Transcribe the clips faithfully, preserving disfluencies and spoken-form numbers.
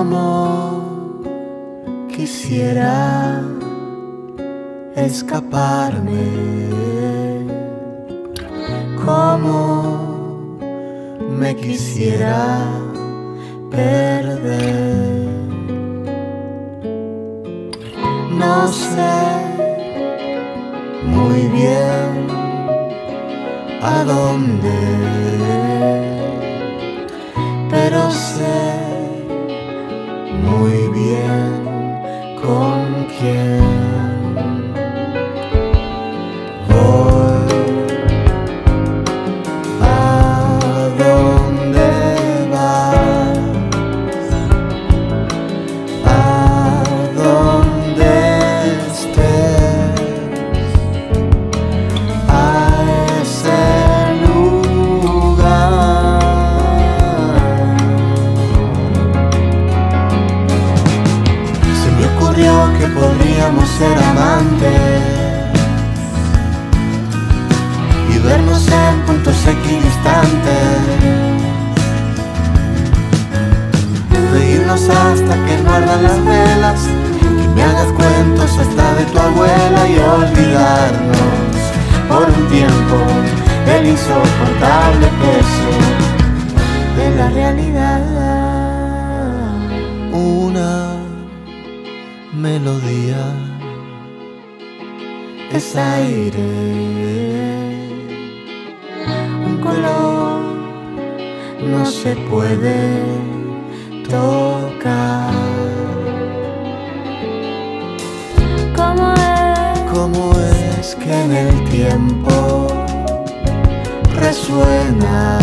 Como quisiera escaparme, como me quisiera perder. No sé muy bien a dónde, pero sé muy bien con quién voy. ¿A dónde vas? ¿A dónde estés? A ese lugar. Se me ocurrió que podríamos ser amantes y vernos en puntos equidistantes, reírnos hasta que no ardan las velas, que me hagas cuentos hasta de tu abuela y olvidarnos por un tiempo del insoportable peso de la realidad. Una melodía es aire, un color no se puede tocar. ¿Cómo es? ¿Cómo es que en el tiempo resuena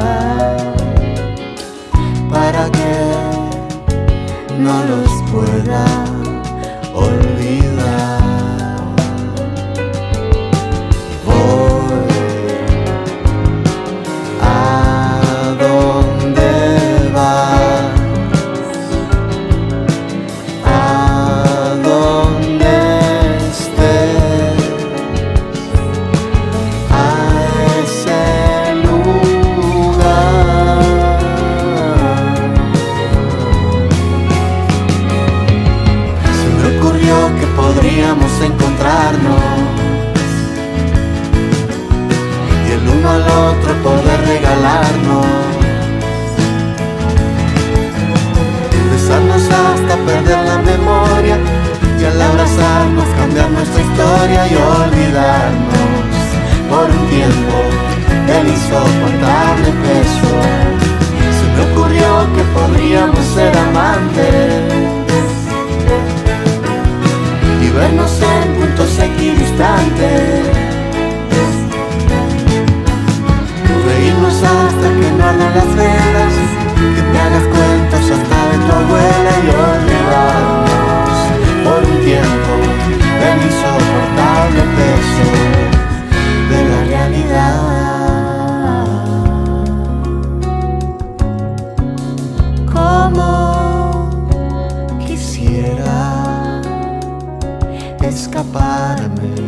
para que no los pueda olvidar? Podríamos encontrarnos y el uno al otro poder regalarnos, besarnos hasta perder la memoria y al abrazarnos cambiar nuestra historia y olvidarnos por un tiempo del insoportable peso. Se me ocurrió que podríamos ser amantes y vernos en puntos equidistantes, reírnos hasta que no ardan las velas, que te hagas cuentos hasta de tu abuela y olvidarnos por un tiempo del insoportable peso de la realidad. Como quisiera escaparme,